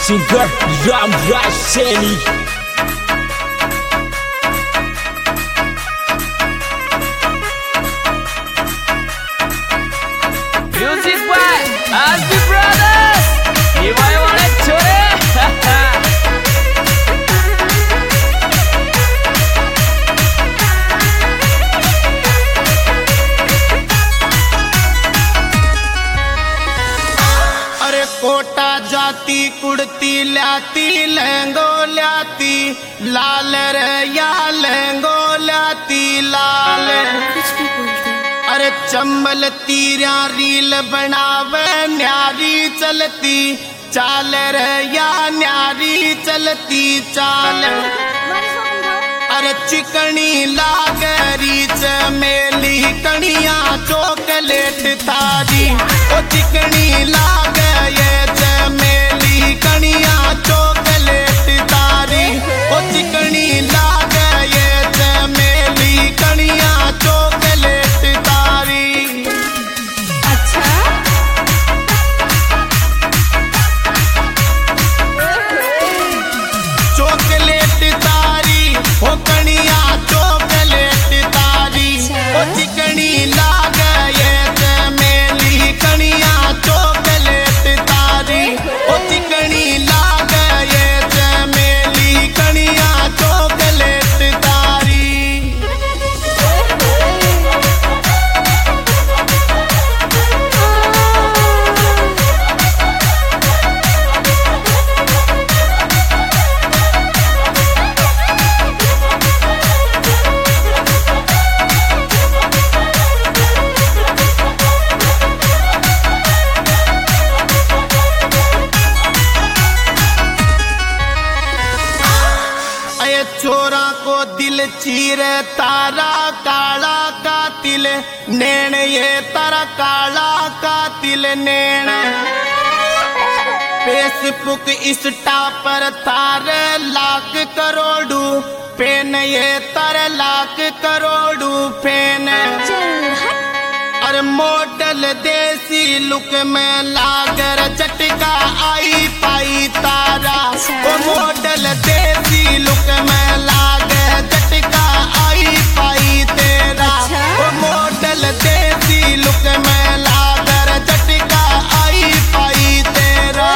singer Ramraj Saini. Music by Asbi Brothers. Gimana boleh core? अरे कोटा जाती कुड़ती लाती लहंगो लाती लाल रे या लहंगो लाती लाल। अरे चंबल तीरा रील बनावे न्यारी चलती चाल रे या न्यारी चलती चाल। अरे चिकनी लागरी चमेली कनिया चॉकलेट थारी ओ चिकनी लाग ये चमेली कनिया चॉकलेट थारी ओ चिकनी लाग ये चमेली कनिया चॉकलेट थारी। अच्छा चॉकलेट तारी हो कनिया चॉकलेट तारी ओ चिकनी लाग ये चमेली कनिया चॉकलेट तारी ओ चिकनी लाग ये चमेली कनिया चॉकलेट तारी। अये चोरा को दिल चीरे तारा काला का तिल नैन ये तारा काला का तिल नैन। फेसबुक इंस्टा पर तारे लाख करोड़ू फैन ये तारे लाख करोड़ू फैन। अरे मॉडल देसी लुक में लागर झटका आई पाई तारा ओ मॉडल देसी लुक में लागर झटका आई पाई तेरा ओ मॉडल देसी लुक में लागर झटका आई पाई तेरा।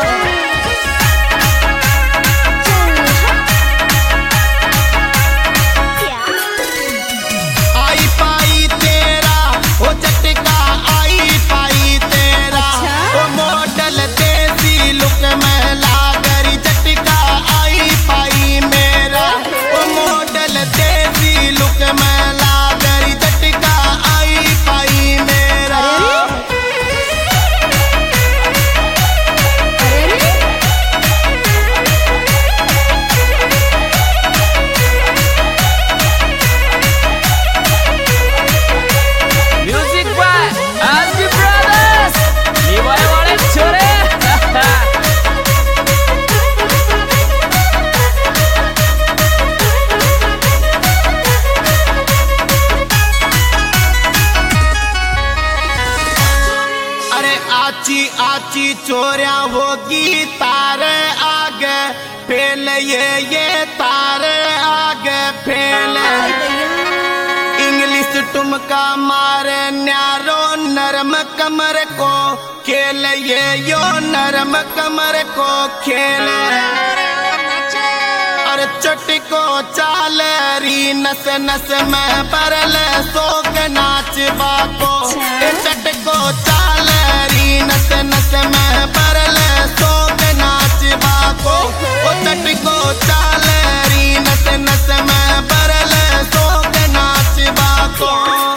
आई पाई तेरा ओ झटका आई पाई तेरा ओ मॉडल देसी लुक में लागरी झटका आई पाई मेरा ओ मॉडल देसी लुक में लागरी झटका आई पाई मेरा। Music by Asbi Brothers. Gimana boleh core? अरे आची आची चोरिया होगी तारे आगे फेल ये तारे आगे फेल। इंग्लिश टुमका मारे न्यारो नरम कमर को खेल ये यो नरम कमर को खेल। अरे चटको चाल री नस नस में परल सोग नाचवा को चटको चाल री नस नस में परल सोग नाचवा को ओ चटको चाल री नस नस में परल सोग नाचवा को।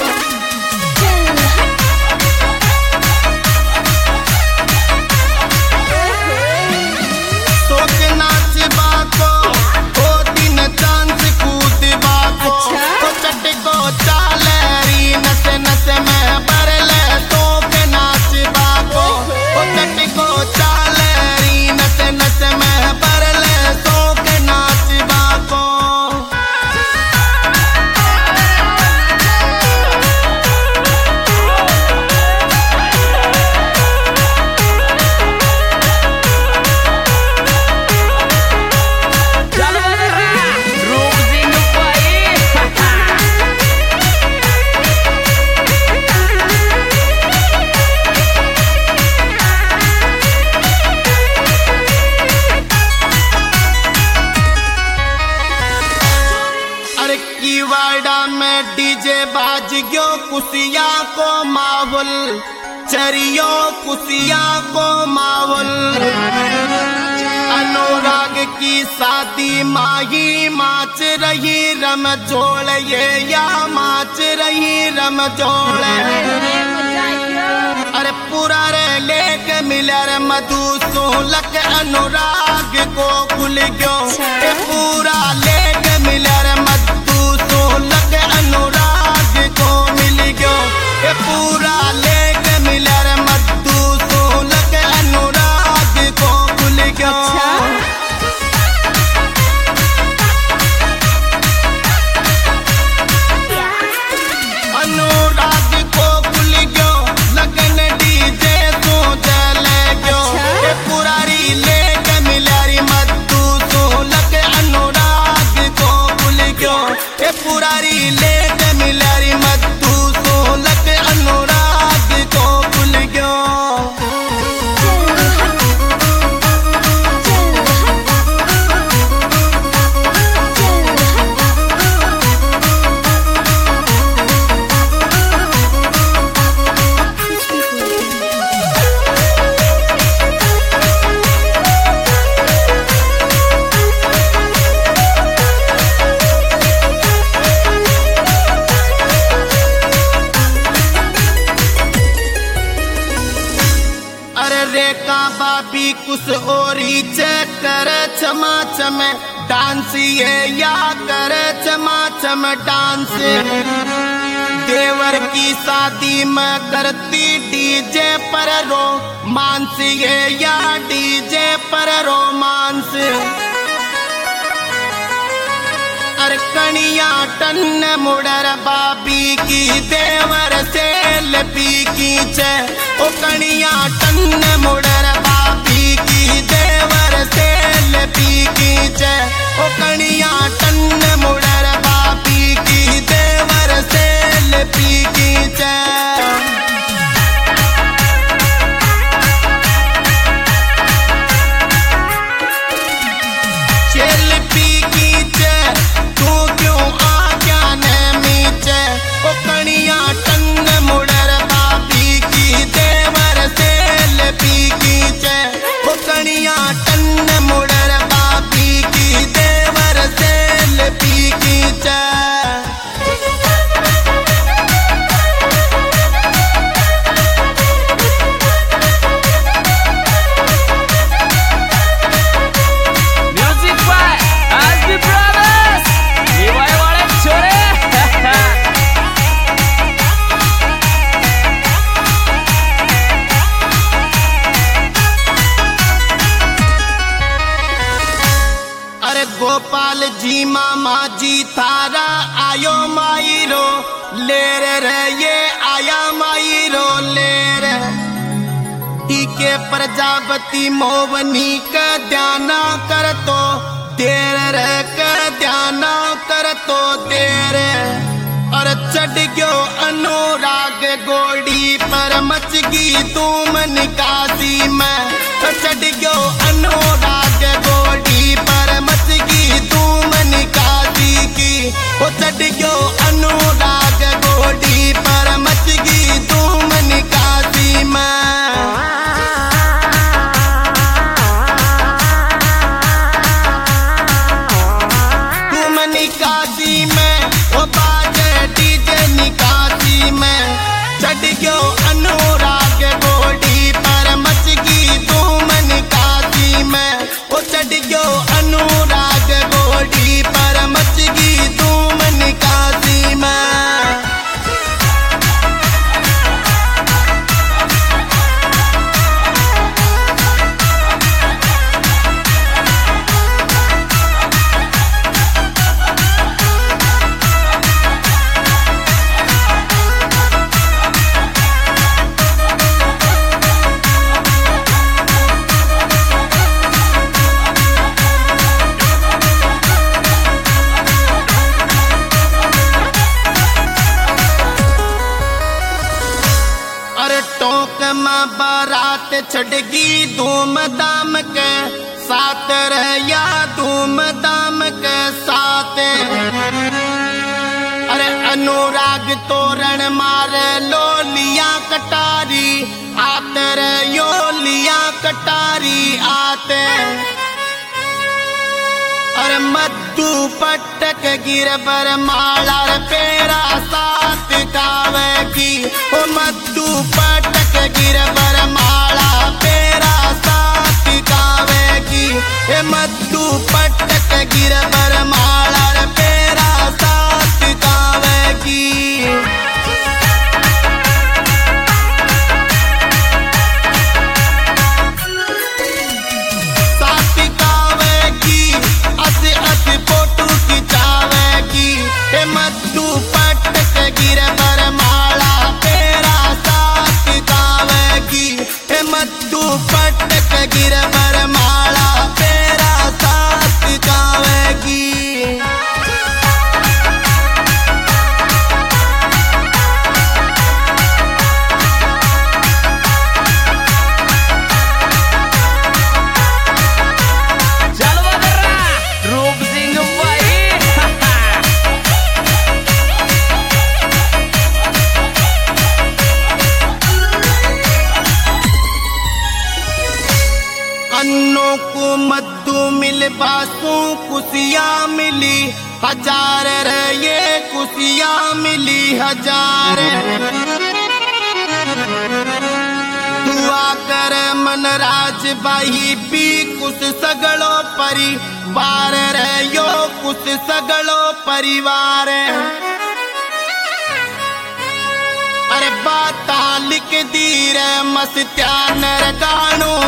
सोग नाचवा को ओ दिन चांस कूदवा को ओ चटको चाल री नस नस में परल सोग बाज गयो कुसिया को माहौल, चरियो कुसिया को माहौल। अनुराग की शादी माही माच रही रमजोड़, ये या माच रही रमजोड़। अरे पूरा रे लेक मिलर मधु सोलक अनुराग को खुल गयो। पूरा लेक मिलर मधु सोलक अनुराग को मिल गयो। पूरा लेक मिलर मधु सोलक अनुराग को खुल गयो। अनुराग को खुल गयो, लगन डीजे तो जल गयो। पुरारी लेक मिलरी मधु सोलक अनुराग को खुल गयो। पुरारी लेक मिलरी मधु सोलक अनुराग को खुल गयो। रेखा बाबी कुछ ओरी कर चमा चम डांस, ये या कर चमा चम डांस। देवर की शादी में करती डीजे पर रोमांस, ये या डीजे पर रोमांस। अरे कनिया टन मुड़र बाबी की देवर से लपी खींचे। ओ कनिया टन मुड़र बाबी की देवर से लपी खींचे। ओ कनिया टन मुड़र बाबी की देवर से लपी खींचे। गोपाल जी मामा जी थारा आयो माईरो ले रे, ये आया माईरो ले रे। टीके प्रजापति मोवनी का ध्याना कर तो देर रे, का ध्याना कर तो देर। और चढ़ गयो अनुराग गोड़ी पर मच गई तुम निकासी में। चढ़ गयो अनुराग गोड़ी पर मच गई तुम निकासी की। वो चढ़ गयो अनुराग गोड़ी पर मच गई तुम निकासी में। तुम निकासी में वो बाजे डीजे निकासी में। चढ़ गयो अनुराग गोड़ी पर मच गई तुम निकासी में। वो चढ़ गयो अनुराग गोड़ी पर मच गई तुम निकासी में। बारात छड़गी धूम धाम के साथ रहिया धूम धाम के साथ। अरे अनुराग तोरण मारे लोलिया कटारी आते रे योलिया कटारी आते। अरे मधु पटक गिर बर माला पेरा साथ गावे की। ओ मधु पटक गिर बर माला पेरा साथ गावे की। ए मधु पटक गिर बर माला पेरा साथ गावे की। फोटो खिंचावेगी मधु पटक गिर बर माला तेरा साथ गावेगी। मधु पटक गिर बर माला तेरा साथ गावेगी। अन्नों को मधु मिल बासु खुशियाँ मिली हजार रे ये खुशियाँ मिली हजार। दुआ कर मन राज भाई पी कुछ सगड़ो परिवार रे यो कुछ सगड़ो परिवार। अरे बाता लिख दी रे मस्त्यान गानो